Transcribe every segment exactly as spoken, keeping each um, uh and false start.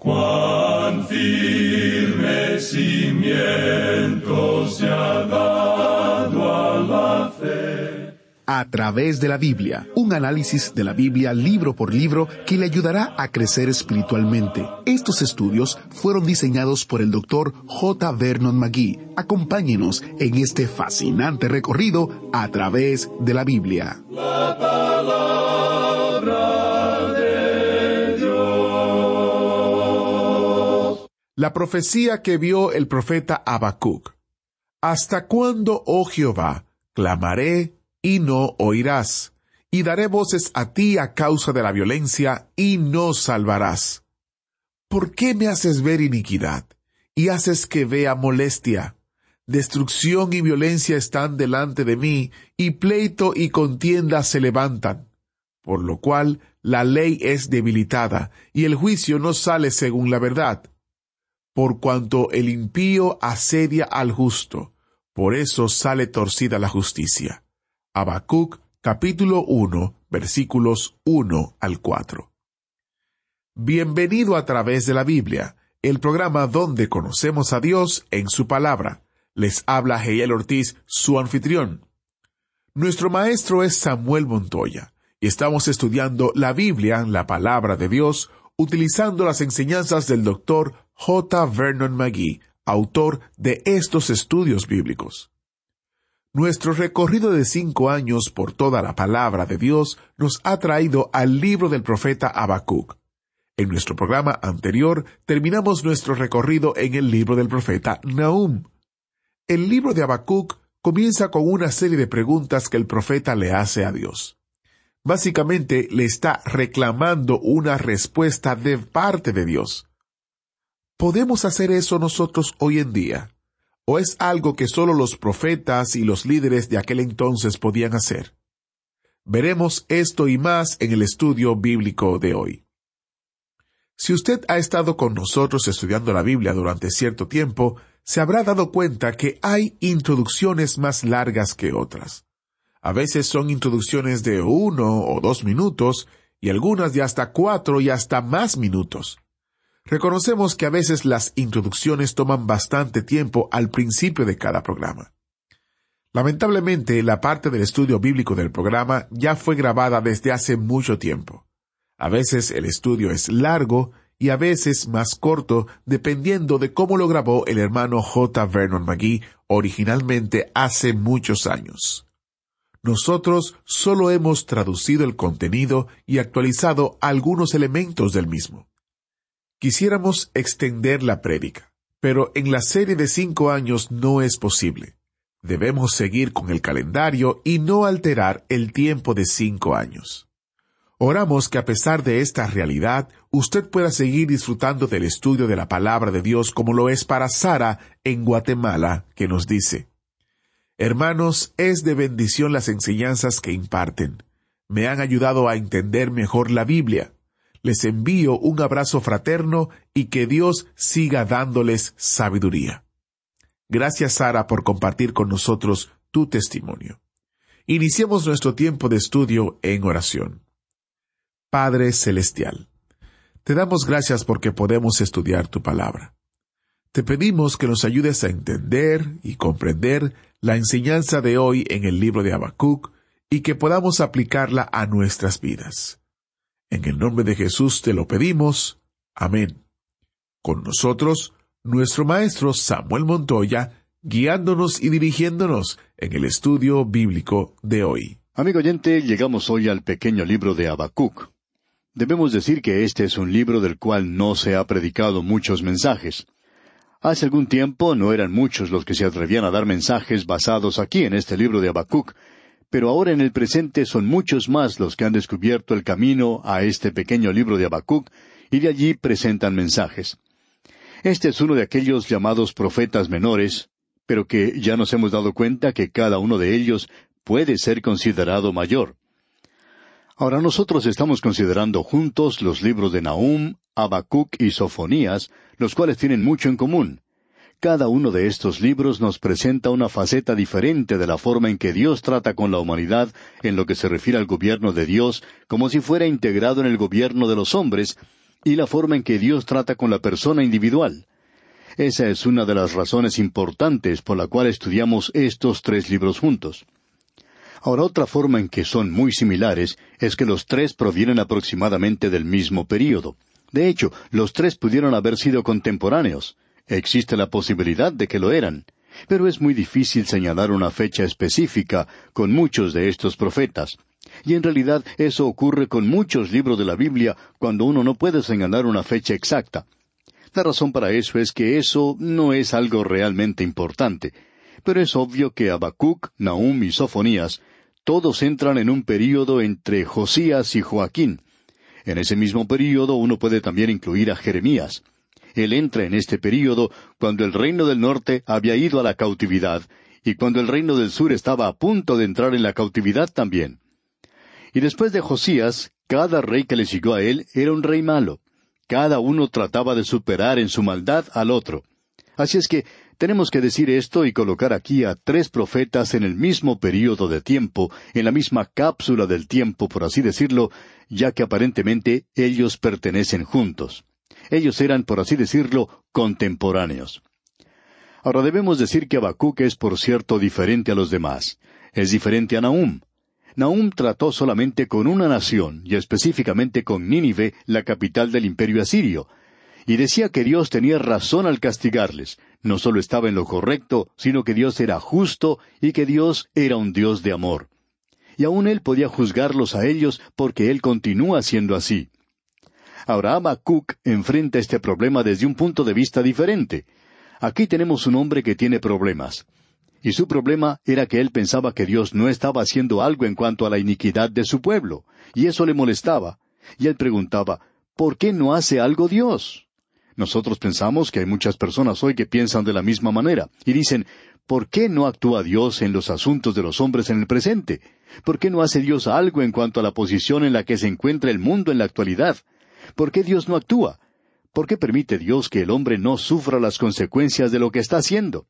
Cuán firme cimiento se ha dado a la fe. A través de la Biblia, un análisis de la Biblia libro por libro que le ayudará a crecer espiritualmente. Estos estudios fueron diseñados por el doctor J. Vernon McGee. Acompáñenos en este fascinante recorrido a través de la Biblia. La palabra de Dios. La profecía que vio el profeta Habacuc. ¿Hasta cuándo, oh Jehová, clamaré y no oirás? Y daré voces a ti a causa de la violencia, y no salvarás. ¿Por qué me haces ver iniquidad, y haces que vea molestia? Destrucción y violencia están delante de mí, y pleito y contienda se levantan. Por lo cual la ley es debilitada, y el juicio no sale según la verdad. Por cuanto el impío asedia al justo, por eso sale torcida la justicia. Habacuc, capítulo uno, versículos uno al cuatro. Bienvenido a través de la Biblia, el programa donde conocemos a Dios en su palabra. Les habla Heiel Ortiz, su anfitrión. Nuestro maestro es Samuel Montoya, y estamos estudiando la Biblia, la palabra de Dios, utilizando las enseñanzas del doctor J. Vernon McGee, autor de estos estudios bíblicos. Nuestro recorrido de cinco años por toda la palabra de Dios nos ha traído al libro del profeta Habacuc. En nuestro programa anterior terminamos nuestro recorrido en el libro del profeta Nahum. El libro de Habacuc comienza con una serie de preguntas que el profeta le hace a Dios. Básicamente le está reclamando una respuesta de parte de Dios. ¿Podemos hacer eso nosotros hoy en día? ¿O es algo que solo los profetas y los líderes de aquel entonces podían hacer? Veremos esto y más en el estudio bíblico de hoy. Si usted ha estado con nosotros estudiando la Biblia durante cierto tiempo, se habrá dado cuenta que hay introducciones más largas que otras. A veces son introducciones de uno o dos minutos, y algunas de hasta cuatro y hasta más minutos. Reconocemos que a veces las introducciones toman bastante tiempo al principio de cada programa. Lamentablemente, la parte del estudio bíblico del programa ya fue grabada desde hace mucho tiempo. A veces el estudio es largo y a veces más corto, dependiendo de cómo lo grabó el hermano J. Vernon McGee originalmente hace muchos años. Nosotros solo hemos traducido el contenido y actualizado algunos elementos del mismo. Quisiéramos extender la prédica, pero en la serie de cinco años no es posible. Debemos seguir con el calendario y no alterar el tiempo de cinco años. Oramos que a pesar de esta realidad, usted pueda seguir disfrutando del estudio de la palabra de Dios como lo es para Sara en Guatemala, que nos dice: Hermanos, es de bendición las enseñanzas que imparten. Me han ayudado a entender mejor la Biblia. Les envío un abrazo fraterno y que Dios siga dándoles sabiduría. Gracias, Sara, por compartir con nosotros tu testimonio. Iniciemos nuestro tiempo de estudio en oración. Padre Celestial, te damos gracias porque podemos estudiar tu palabra. Te pedimos que nos ayudes a entender y comprender la enseñanza de hoy en el libro de Habacuc y que podamos aplicarla a nuestras vidas. En el nombre de Jesús te lo pedimos. Amén. Con nosotros, nuestro maestro Samuel Montoya, guiándonos y dirigiéndonos en el estudio bíblico de hoy. Amigo oyente, llegamos hoy al pequeño libro de Habacuc. Debemos decir que este es un libro del cual no se ha predicado muchos mensajes. Hace algún tiempo no eran muchos los que se atrevían a dar mensajes basados aquí en este libro de Habacuc, pero ahora en el presente son muchos más los que han descubierto el camino a este pequeño libro de Habacuc y de allí presentan mensajes. Este es uno de aquellos llamados profetas menores, pero que ya nos hemos dado cuenta que cada uno de ellos puede ser considerado mayor. Ahora nosotros estamos considerando juntos los libros de Nahum, Habacuc y Sofonías, los cuales tienen mucho en común. Cada uno de estos libros nos presenta una faceta diferente de la forma en que Dios trata con la humanidad en lo que se refiere al gobierno de Dios, como si fuera integrado en el gobierno de los hombres, y la forma en que Dios trata con la persona individual. Esa es una de las razones importantes por la cual estudiamos estos tres libros juntos. Ahora, otra forma en que son muy similares es que los tres provienen aproximadamente del mismo período. De hecho, los tres pudieron haber sido contemporáneos. Existe la posibilidad de que lo eran, pero es muy difícil señalar una fecha específica con muchos de estos profetas. Y en realidad eso ocurre con muchos libros de la Biblia cuando uno no puede señalar una fecha exacta. La razón para eso es que eso no es algo realmente importante. Pero es obvio que Habacuc, Nahum y Sofonías todos entran en un período entre Josías y Joaquín. En ese mismo período uno puede también incluir a Jeremías. Él entra en este período cuando el reino del norte había ido a la cautividad y cuando el reino del sur estaba a punto de entrar en la cautividad también. Y después de Josías, cada rey que le siguió a él era un rey malo. Cada uno trataba de superar en su maldad al otro. Así es que tenemos que decir esto y colocar aquí a tres profetas en el mismo período de tiempo, en la misma cápsula del tiempo, por así decirlo, ya que aparentemente ellos pertenecen juntos. Ellos eran, por así decirlo, contemporáneos. Ahora debemos decir que Habacuc es, por cierto, diferente a los demás. Es diferente a Nahum. Nahum trató solamente con una nación, y específicamente con Nínive, la capital del imperio asirio, y decía que Dios tenía razón al castigarles. No solo estaba en lo correcto, sino que Dios era justo y que Dios era un Dios de amor. Y aún Él podía juzgarlos a ellos porque Él continúa siendo así. Ahora Habacuc enfrenta este problema desde un punto de vista diferente. Aquí tenemos un hombre que tiene problemas. Y su problema era que él pensaba que Dios no estaba haciendo algo en cuanto a la iniquidad de su pueblo, y eso le molestaba. Y él preguntaba, ¿por qué no hace algo Dios? Nosotros pensamos que hay muchas personas hoy que piensan de la misma manera, y dicen, ¿por qué no actúa Dios en los asuntos de los hombres en el presente? ¿Por qué no hace Dios algo en cuanto a la posición en la que se encuentra el mundo en la actualidad? ¿Por qué Dios no actúa? ¿Por qué permite Dios que el hombre no sufra las consecuencias de lo que está haciendo?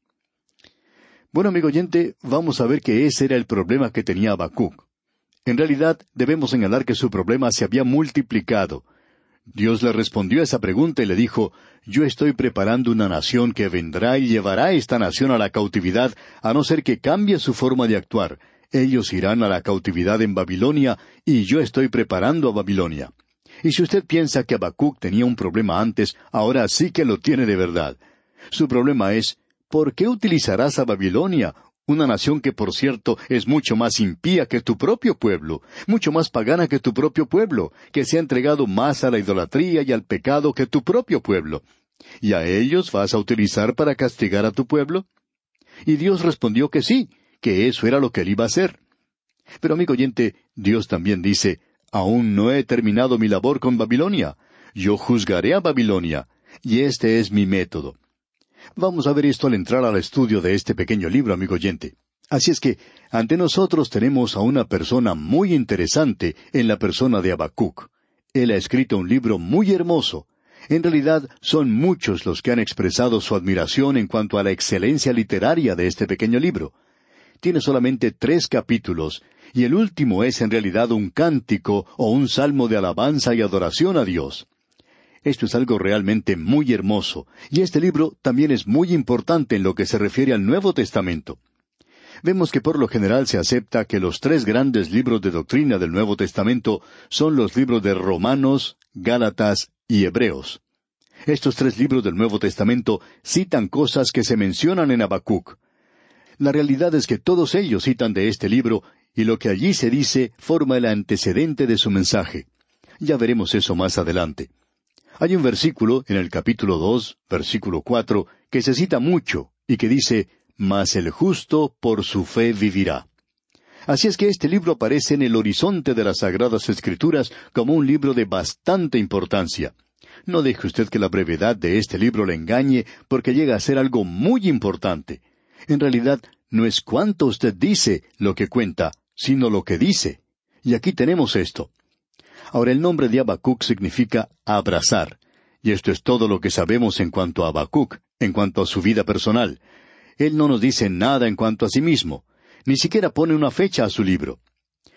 Bueno, amigo oyente, vamos a ver que ese era el problema que tenía Habacuc. En realidad, debemos señalar que su problema se había multiplicado. Dios le respondió a esa pregunta y le dijo, yo estoy preparando una nación que vendrá y llevará a esta nación a la cautividad, a no ser que cambie su forma de actuar. Ellos irán a la cautividad en Babilonia, y yo estoy preparando a Babilonia. Y si usted piensa que Habacuc tenía un problema antes, ahora sí que lo tiene de verdad. Su problema es, ¿por qué utilizarás a Babilonia, una nación que, por cierto, es mucho más impía que tu propio pueblo, mucho más pagana que tu propio pueblo, que se ha entregado más a la idolatría y al pecado que tu propio pueblo? ¿Y a ellos vas a utilizar para castigar a tu pueblo? Y Dios respondió que sí, que eso era lo que él iba a hacer. Pero, amigo oyente, Dios también dice, aún no he terminado mi labor con Babilonia. Yo juzgaré a Babilonia, y este es mi método. Vamos a ver esto al entrar al estudio de este pequeño libro, amigo oyente. Así es que, ante nosotros tenemos a una persona muy interesante en la persona de Habacuc. Él ha escrito un libro muy hermoso. En realidad, son muchos los que han expresado su admiración en cuanto a la excelencia literaria de este pequeño libro. Tiene solamente tres capítulos, y el último es en realidad un cántico o un salmo de alabanza y adoración a Dios. Esto es algo realmente muy hermoso, y este libro también es muy importante en lo que se refiere al Nuevo Testamento. Vemos que por lo general se acepta que los tres grandes libros de doctrina del Nuevo Testamento son los libros de Romanos, Gálatas y Hebreos. Estos tres libros del Nuevo Testamento citan cosas que se mencionan en Habacuc. La realidad es que todos ellos citan de este libro, y lo que allí se dice forma el antecedente de su mensaje. Ya veremos eso más adelante. Hay un versículo en el capítulo dos, versículo cuatro, que se cita mucho, y que dice, «Mas el justo por su fe vivirá». Así es que este libro aparece en el horizonte de las Sagradas Escrituras como un libro de bastante importancia. No deje usted que la brevedad de este libro le engañe, porque llega a ser algo muy importante. En realidad, no es cuánto usted dice lo que cuenta, sino lo que dice. Y aquí tenemos esto. Ahora, el nombre de Habacuc significa abrazar. Y esto es todo lo que sabemos en cuanto a Habacuc, en cuanto a su vida personal. Él no nos dice nada en cuanto a sí mismo. Ni siquiera pone una fecha a su libro.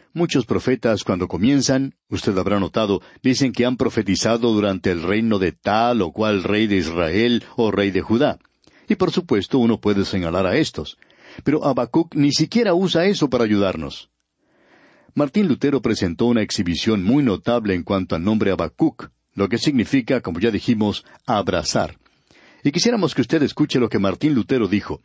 Muchos profetas, cuando comienzan, usted habrá notado, dicen que han profetizado durante el reino de tal o cual rey de Israel o rey de Judá. Y por supuesto uno puede señalar a estos. Pero Habacuc ni siquiera usa eso para ayudarnos. Martín Lutero presentó una exhibición muy notable en cuanto al nombre Habacuc, lo que significa, como ya dijimos, abrazar. Y quisiéramos que usted escuche lo que Martín Lutero dijo.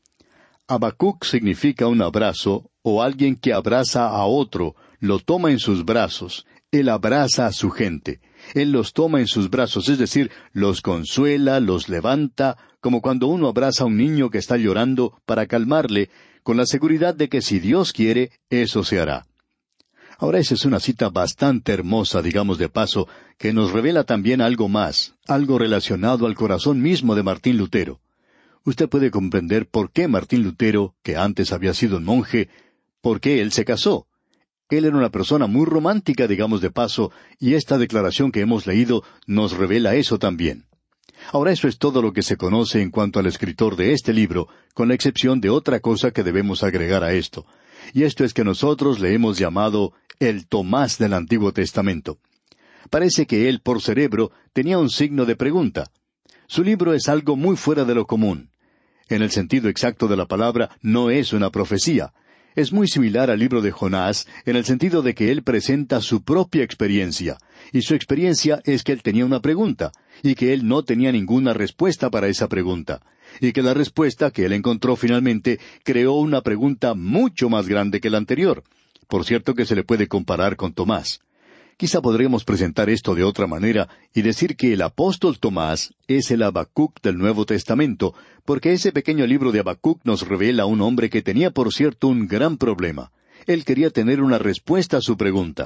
Habacuc significa un abrazo, o alguien que abraza a otro, lo toma en sus brazos. Él abraza a su gente. Él los toma en sus brazos, es decir, los consuela, los levanta, como cuando uno abraza a un niño que está llorando para calmarle, con la seguridad de que si Dios quiere, eso se hará. Ahora esa es una cita bastante hermosa, digamos de paso, que nos revela también algo más, algo relacionado al corazón mismo de Martín Lutero. Usted puede comprender por qué Martín Lutero, que antes había sido un monje, por qué él se casó. Él era una persona muy romántica, digamos de paso, y esta declaración que hemos leído nos revela eso también. Ahora eso es todo lo que se conoce en cuanto al escritor de este libro, con la excepción de otra cosa que debemos agregar a esto. Y esto es que nosotros le hemos llamado el Tomás del Antiguo Testamento. Parece que él, por cerebro, tenía un signo de pregunta. Su libro es algo muy fuera de lo común. En el sentido exacto de la palabra, no es una profecía. Es muy similar al libro de Jonás, en el sentido de que él presenta su propia experiencia. Y su experiencia es que él tenía una pregunta, y que él no tenía ninguna respuesta para esa pregunta. Y que la respuesta que él encontró finalmente creó una pregunta mucho más grande que la anterior. Por cierto que se le puede comparar con Tomás. Quizá podríamos presentar esto de otra manera y decir que el apóstol Tomás es el Habacuc del Nuevo Testamento, porque ese pequeño libro de Habacuc nos revela a un hombre que tenía, por cierto, un gran problema. Él quería tener una respuesta a su pregunta.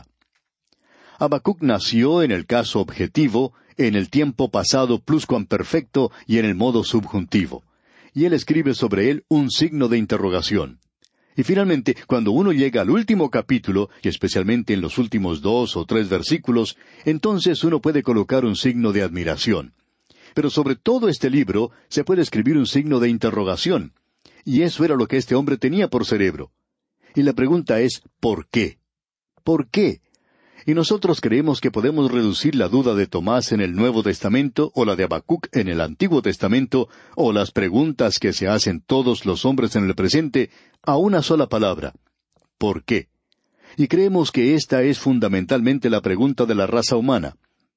Habacuc nació en el caso objetivo, en el tiempo pasado pluscuamperfecto y en el modo subjuntivo. Y él escribe sobre él un signo de interrogación. Y finalmente, cuando uno llega al último capítulo, y especialmente en los últimos dos o tres versículos, entonces uno puede colocar un signo de admiración. Pero sobre todo este libro se puede escribir un signo de interrogación. Y eso era lo que este hombre tenía por cerebro. Y la pregunta es, ¿por qué? ¿Por qué? Y nosotros creemos que podemos reducir la duda de Tomás en el Nuevo Testamento, o la de Habacuc en el Antiguo Testamento, o las preguntas que se hacen todos los hombres en el presente, a una sola palabra. ¿Por qué? Y creemos que esta es fundamentalmente la pregunta de la raza humana.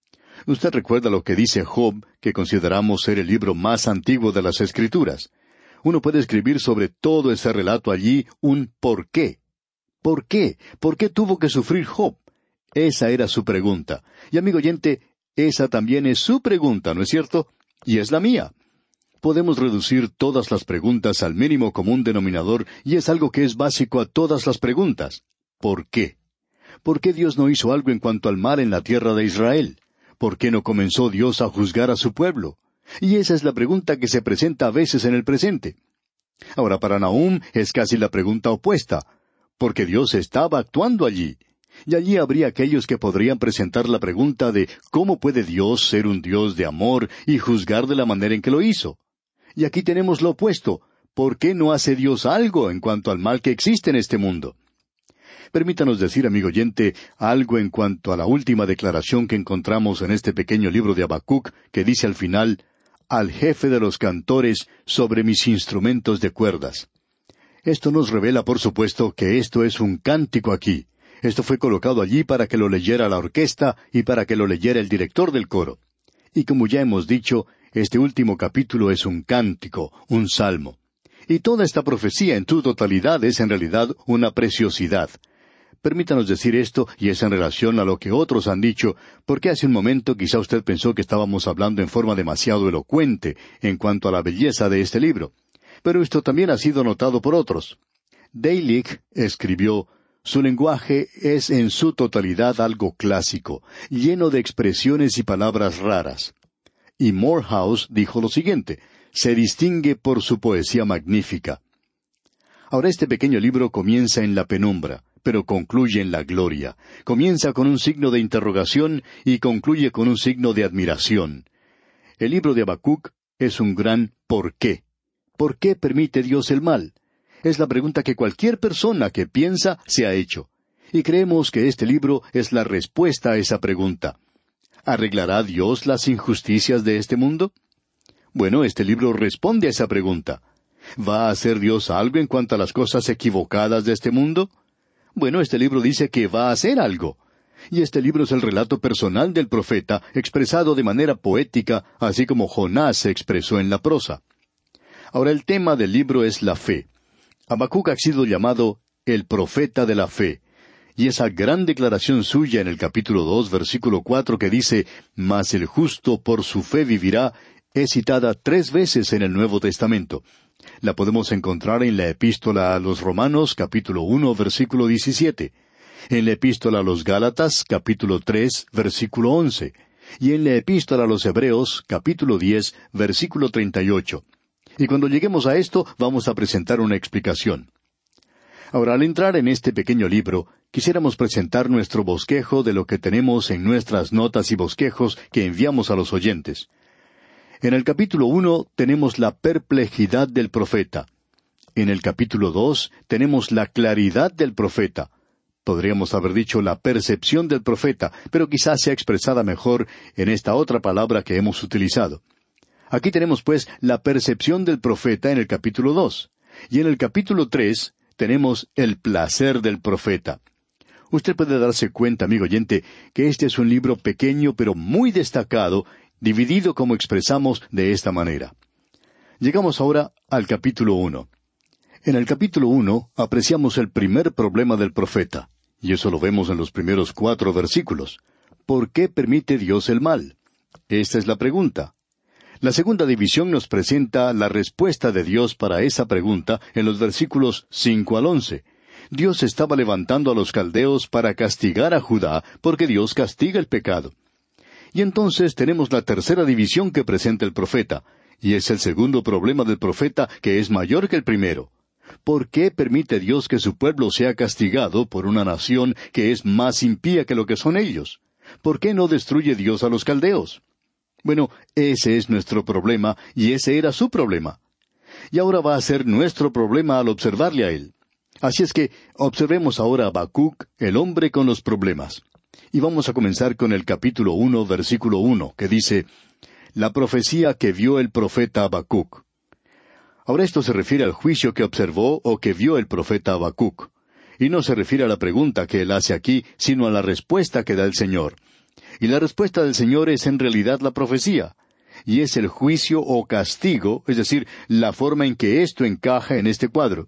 Usted recuerda lo que dice Job, que consideramos ser el libro más antiguo de las Escrituras. Uno puede escribir sobre todo ese relato allí un ¿por qué? ¿Por qué? ¿Por qué tuvo que sufrir Job? Esa era su pregunta. Y amigo oyente, esa también es su pregunta, ¿no es cierto? Y es la mía. Podemos reducir todas las preguntas al mínimo común denominador, y es algo que es básico a todas las preguntas. ¿Por qué? ¿Por qué Dios no hizo algo en cuanto al mal en la tierra de Israel? ¿Por qué no comenzó Dios a juzgar a su pueblo? Y esa es la pregunta que se presenta a veces en el presente. Ahora, para Nahum es casi la pregunta opuesta, porque Dios estaba actuando allí. Y allí habría aquellos que podrían presentar la pregunta de ¿cómo puede Dios ser un Dios de amor y juzgar de la manera en que lo hizo? Y aquí tenemos lo opuesto. ¿Por qué no hace Dios algo en cuanto al mal que existe en este mundo? Permítanos decir, amigo oyente, algo en cuanto a la última declaración que encontramos en este pequeño libro de Habacuc, que dice al final, «Al jefe de los cantores sobre mis instrumentos de cuerdas». Esto nos revela, por supuesto, que esto es un cántico aquí. Esto fue colocado allí para que lo leyera la orquesta y para que lo leyera el director del coro. Y como ya hemos dicho, este último capítulo es un cántico, un salmo. Y toda esta profecía en su totalidad es en realidad una preciosidad. Permítanos decir esto, y es en relación a lo que otros han dicho, porque hace un momento quizá usted pensó que estábamos hablando en forma demasiado elocuente en cuanto a la belleza de este libro. Pero esto también ha sido notado por otros. Deilich escribió, «Su lenguaje es en su totalidad algo clásico, lleno de expresiones y palabras raras». Y Morehouse dijo lo siguiente, «Se distingue por su poesía magnífica». Ahora este pequeño libro comienza en la penumbra, pero concluye en la gloria. Comienza con un signo de interrogación y concluye con un signo de admiración. El libro de Habacuc es un gran ¿por qué? ¿Por qué permite Dios el mal? Es la pregunta que cualquier persona que piensa se ha hecho. Y creemos que este libro es la respuesta a esa pregunta. ¿Arreglará Dios las injusticias de este mundo? Bueno, este libro responde a esa pregunta. ¿Va a hacer Dios algo en cuanto a las cosas equivocadas de este mundo? Bueno, este libro dice que va a hacer algo. Y este libro es el relato personal del profeta, expresado de manera poética, así como Jonás se expresó en la prosa. Ahora, el tema del libro es la fe. Habacuc ha sido llamado el profeta de la fe. Y esa gran declaración suya en el capítulo dos, versículo cuatro, que dice, «Mas el justo por su fe vivirá», es citada tres veces en el Nuevo Testamento. La podemos encontrar en la Epístola a los Romanos, capítulo uno, versículo diecisiete, en la Epístola a los Gálatas, capítulo tres, versículo once, y en la Epístola a los Hebreos, capítulo diez, versículo treinta y ocho. Y cuando lleguemos a esto, vamos a presentar una explicación. Ahora, al entrar en este pequeño libro, quisiéramos presentar nuestro bosquejo de lo que tenemos en nuestras notas y bosquejos que enviamos a los oyentes. En el capítulo uno tenemos la perplejidad del profeta. En el capítulo dos tenemos la claridad del profeta. Podríamos haber dicho la percepción del profeta, pero quizás sea expresada mejor en esta otra palabra que hemos utilizado. Aquí tenemos pues la percepción del profeta en el capítulo dos. Y en el capítulo tres tenemos el placer del profeta. Usted puede darse cuenta, amigo oyente, que este es un libro pequeño pero muy destacado, dividido como expresamos de esta manera. Llegamos ahora al capítulo uno. En el capítulo uno apreciamos el primer problema del profeta, y eso lo vemos en los primeros cuatro versículos. ¿Por qué permite Dios el mal? Esta es la pregunta. La segunda división nos presenta la respuesta de Dios para esa pregunta en los versículos cinco al once. Dios estaba levantando a los caldeos para castigar a Judá, porque Dios castiga el pecado. Y entonces tenemos la tercera división que presenta el profeta, y es el segundo problema del profeta que es mayor que el primero. ¿Por qué permite Dios que su pueblo sea castigado por una nación que es más impía que lo que son ellos? ¿Por qué no destruye Dios a los caldeos? Bueno, ese es nuestro problema, y ese era su problema. Y ahora va a ser nuestro problema al observarle a él. Así es que observemos ahora a Habacuc, el hombre con los problemas. Y vamos a comenzar con el capítulo uno, versículo uno, que dice, «La profecía que vio el profeta Habacuc». Ahora esto se refiere al juicio que observó o que vio el profeta Habacuc. Y no se refiere a la pregunta que él hace aquí, sino a la respuesta que da el Señor. Y la respuesta del Señor es en realidad la profecía. Y es el juicio o castigo, es decir, la forma en que esto encaja en este cuadro.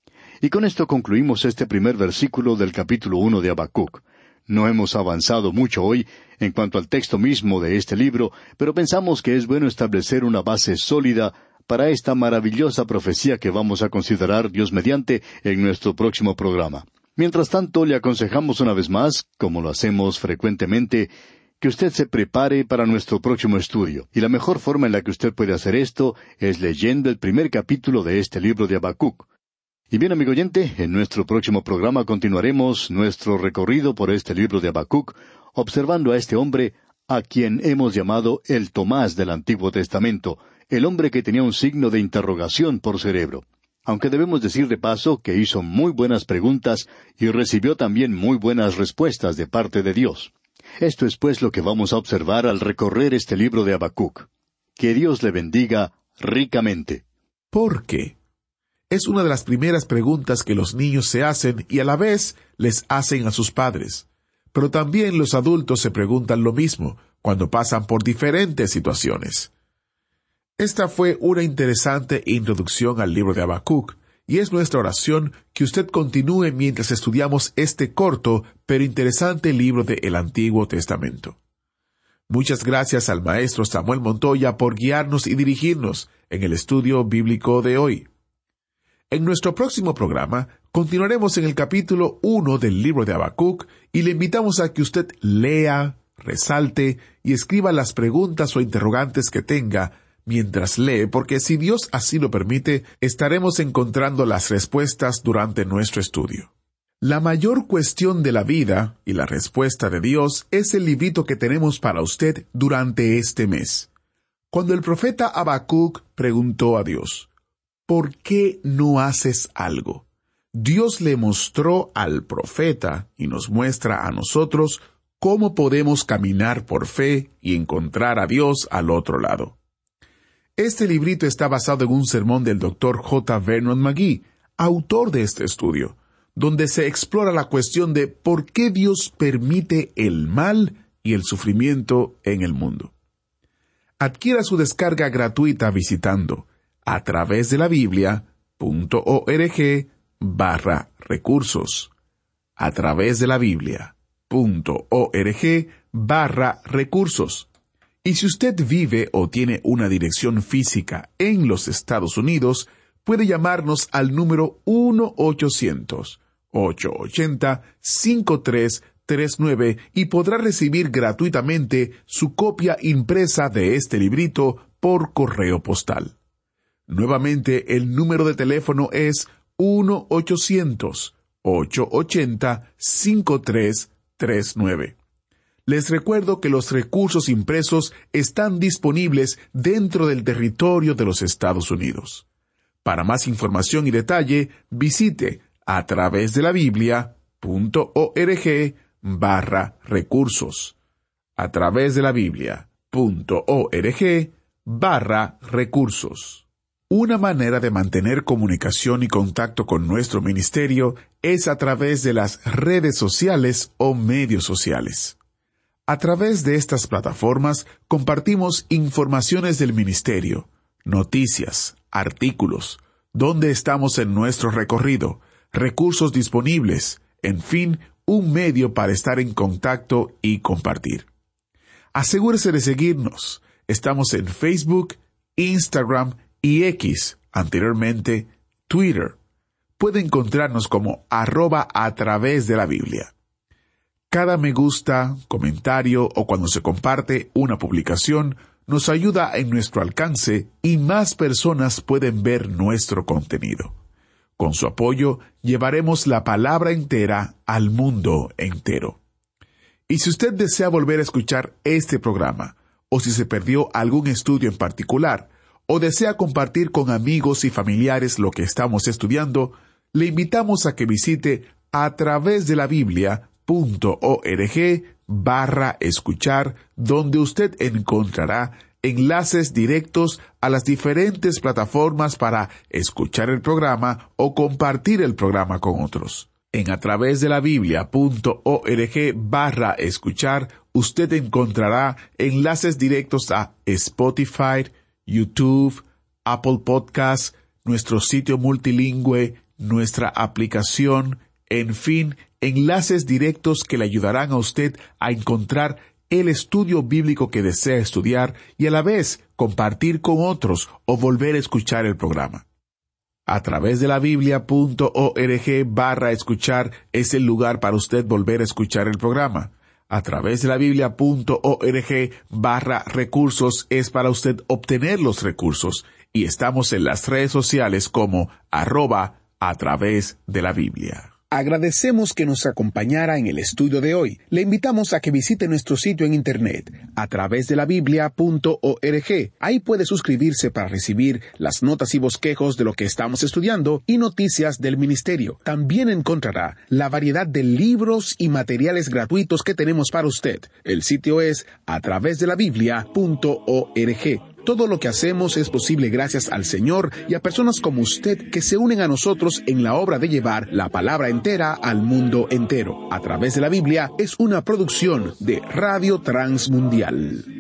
Y con esto concluimos este primer versículo del capítulo uno de Habacuc. No hemos avanzado mucho hoy en cuanto al texto mismo de este libro, pero pensamos que es bueno establecer una base sólida para esta maravillosa profecía que vamos a considerar, Dios mediante, en nuestro próximo programa. Mientras tanto, le aconsejamos una vez más, como lo hacemos frecuentemente, que usted se prepare para nuestro próximo estudio. Y la mejor forma en la que usted puede hacer esto es leyendo el primer capítulo de este libro de Habacuc. Y bien, amigo oyente, en nuestro próximo programa continuaremos nuestro recorrido por este libro de Habacuc, observando a este hombre, a quien hemos llamado el Tomás del Antiguo Testamento, el hombre que tenía un signo de interrogación por cerebro. Aunque debemos decir de paso que hizo muy buenas preguntas y recibió también muy buenas respuestas de parte de Dios. Esto es pues lo que vamos a observar al recorrer este libro de Habacuc. Que Dios le bendiga ricamente. ¿Por qué? Es una de las primeras preguntas que los niños se hacen y a la vez les hacen a sus padres. Pero también los adultos se preguntan lo mismo cuando pasan por diferentes situaciones. Esta fue una interesante introducción al libro de Habacuc, y es nuestra oración que usted continúe mientras estudiamos este corto pero interesante libro del Antiguo Testamento. Muchas gracias al maestro Samuel Montoya por guiarnos y dirigirnos en el estudio bíblico de hoy. En nuestro próximo programa continuaremos en el capítulo uno del libro de Habacuc y le invitamos a que usted lea, resalte y escriba las preguntas o interrogantes que tenga mientras lee, porque si Dios así lo permite, estaremos encontrando las respuestas durante nuestro estudio. La mayor cuestión de la vida y la respuesta de Dios es el librito que tenemos para usted durante este mes. Cuando el profeta Habacuc preguntó a Dios, ¿por qué no haces algo?, Dios le mostró al profeta y nos muestra a nosotros cómo podemos caminar por fe y encontrar a Dios al otro lado. Este librito está basado en un sermón del doctor J. Vernon McGee, autor de este estudio, donde se explora la cuestión de por qué Dios permite el mal y el sufrimiento en el mundo. Adquiera su descarga gratuita visitando a través de la Biblia punto org barra recursos. A través de la Biblia punto org barra recursos. Y si usted vive o tiene una dirección física en los Estados Unidos, puede llamarnos al número uno ochocientos, ochocientos ochenta, cincuenta y tres treinta y nueve y podrá recibir gratuitamente su copia impresa de este librito por correo postal. Nuevamente, el número de teléfono es uno ochocientos, ochocientos ochenta, cincuenta y tres treinta y nueve. Les recuerdo que los recursos impresos están disponibles dentro del territorio de los Estados Unidos. Para más información y detalle, visite a través de la Biblia punto org barra recursos. A través de la Biblia punto org barra recursos. Una manera de mantener comunicación y contacto con nuestro ministerio es a través de las redes sociales o medios sociales. A través de estas plataformas compartimos informaciones del ministerio, noticias, artículos, dónde estamos en nuestro recorrido, recursos disponibles, en fin, un medio para estar en contacto y compartir. Asegúrese de seguirnos. Estamos en Facebook, Instagram y X, anteriormente Twitter. Puede encontrarnos como arroba a través de la Biblia. Cada me gusta, comentario o cuando se comparte una publicación nos ayuda en nuestro alcance y más personas pueden ver nuestro contenido. Con su apoyo, llevaremos la palabra entera al mundo entero. Y si usted desea volver a escuchar este programa, o si se perdió algún estudio en particular, o desea compartir con amigos y familiares lo que estamos estudiando, le invitamos a que visite a través de la Biblia punto org barra escuchar, donde usted encontrará enlaces directos a las diferentes plataformas para escuchar el programa o compartir el programa con otros. En a través de la Biblia punto org barra escuchar, usted encontrará enlaces directos a Spotify, YouTube, Apple Podcasts, nuestro sitio multilingüe, nuestra aplicación, en fin, enlaces directos que le ayudarán a usted a encontrar el estudio bíblico que desea estudiar y a la vez compartir con otros o volver a escuchar el programa. A través de la Biblia punto org barra escuchar es el lugar para usted volver a escuchar el programa. A través de la Biblia punto org barra recursos es para usted obtener los recursos y estamos en las redes sociales como arroba a través de la Biblia. Agradecemos que nos acompañara en el estudio de hoy. Le invitamos a que visite nuestro sitio en internet, a través de la Biblia punto org. Ahí puede suscribirse para recibir las notas y bosquejos de lo que estamos estudiando y noticias del ministerio. También encontrará la variedad de libros y materiales gratuitos que tenemos para usted. El sitio es a través de la Biblia punto org. Todo lo que hacemos es posible gracias al Señor y a personas como usted que se unen a nosotros en la obra de llevar la palabra entera al mundo entero. A través de la Biblia es una producción de Radio Transmundial.